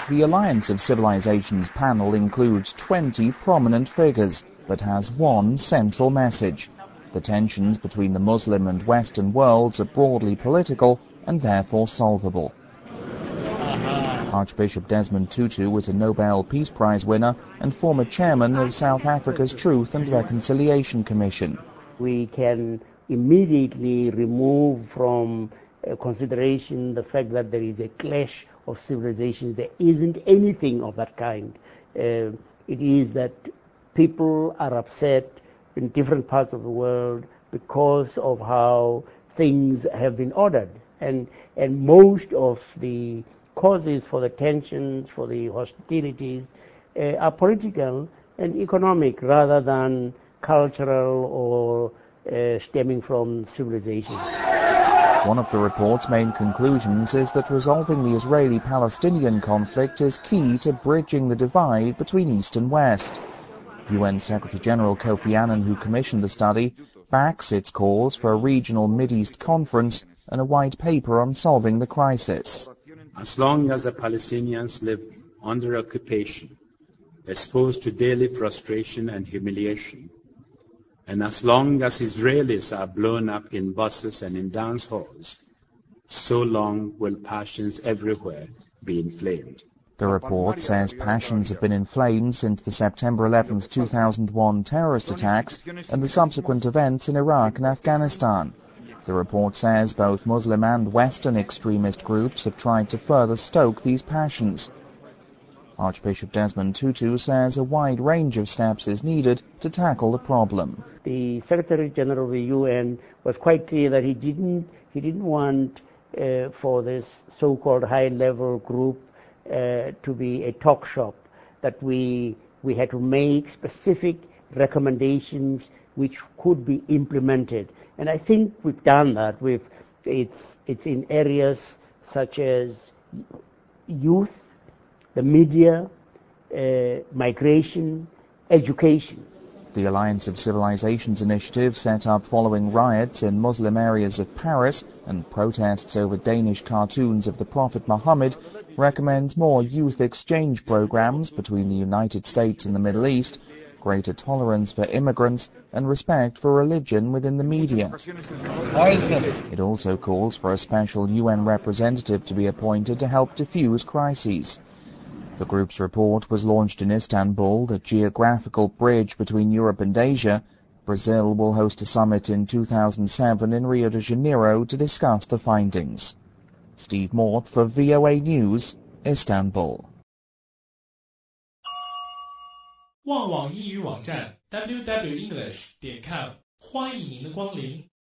The Alliance of Civilizations panel includes 20 prominent figures, but has one central message. The tensions between the Muslim and Western worlds are broadly political and therefore solvable. Archbishop Desmond Tutu was a Nobel Peace Prize winner and former chairman of South Africa's Truth and Reconciliation Commission. We can immediately remove from consideration the fact that there is a clash of civilizations. There isn't anything of that kind. It is that people are upset in different parts of the world because of how things have been ordered. And most of the causes for the tensions, for the hostilities, are political and economic rather than cultural or stemming from civilization. One of the report's main conclusions is that resolving the Israeli-Palestinian conflict is key to bridging the divide between East and West. UN Secretary-General Kofi Annan, who commissioned the study, backs its calls for a regional Mideast conference and a white paper on solving the crisis. As long as the Palestinians live under occupation, exposed to daily frustration and humiliation, and as long as Israelis are blown up in buses and in dance halls, so long will passions everywhere be inflamed. The report says passions have been inflamed since the September 11, 2001 terrorist attacks and the subsequent events in Iraq and Afghanistan. The report says both Muslim and Western extremist groups have tried to further stoke these passions. Archbishop Desmond Tutu says a wide range of steps is needed to tackle the problem. The Secretary-General of the UN was quite clear that he didn't want for this so-called high-level group to be a talk shop, that we had to make specific recommendations which could be implemented. And I think we've done that. It's in areas such as youth, the media, migration, education. The Alliance of Civilizations initiative, set up following riots in Muslim areas of Paris and protests over Danish cartoons of the Prophet Muhammad, recommends more youth exchange programs between the United States and the Middle East, greater tolerance for immigrants, and respect for religion within the media. It also calls for a special UN representative to be appointed to help defuse crises. The group's report was launched in Istanbul, the geographical bridge between Europe and Asia. Brazil will host a summit in 2007 in Rio de Janeiro to discuss the findings. Steve Mort for VOA News, Istanbul. 旺旺英语网站 www.english.com 欢迎您的光临。